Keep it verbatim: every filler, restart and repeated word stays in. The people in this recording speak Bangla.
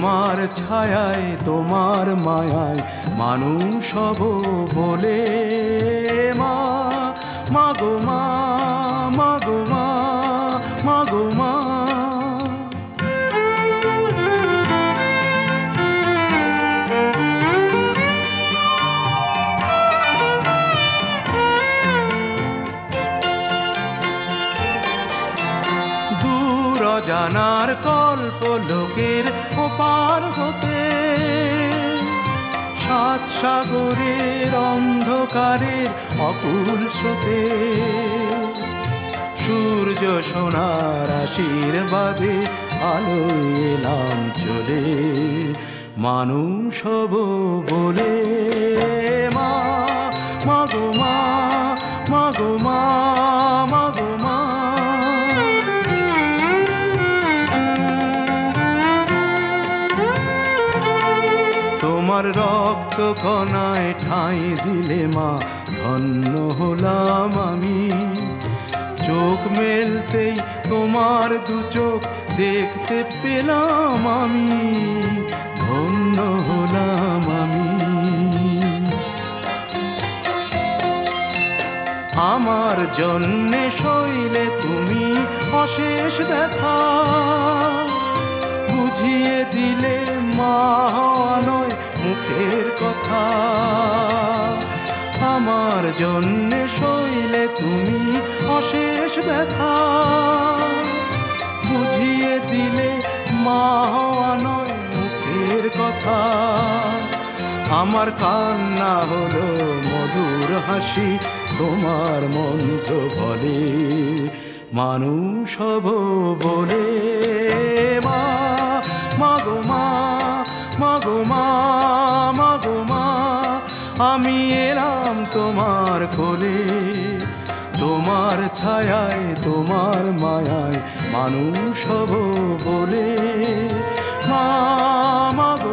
তোমার ছায়ায় তোমার মায়ায় মানুষ হব বলে মা মাগো মা মাগো মা মাগো মা। দূর অজানার কল্প লোকের ওপার হতে সাত সাগরের অন্ধকারের অকুল স্রোতে সূর্য সোনার আশীর্বাদে আলোয় এলাম চলে মানুষ হব বলে মা মাগো মা মাগো মা মাগো মা। তোমার রক্ত কণায় ঠাঁই দিলে মা ধন্য হলাম আমি। চোখ মেলতেই তোমার দু চোখ দেখতে পেলাম আমি, ধন্য হলাম আমি। আমার জন্যে সইলে তুমি অশেষ ব্যথা, বুঝিয়ে দিলে মা হওয়া নয় মুখের কথা। আমার জন্যে সইলে তুমি অশেষ ব্যথা, বুঝিয়ে দিলে মা হওয়া নয় মুখের কথা। আমার কান্না হলো মধুর হাসি, তোমার মন্ত্র বলে মানুষ হব বলে মা মাগো মা মাগো মা মাগো মা। আমি এলাম তোমার কোলে, তোমার ছায়ায় তোমার মায়ায় মানুষ হব বলে মা।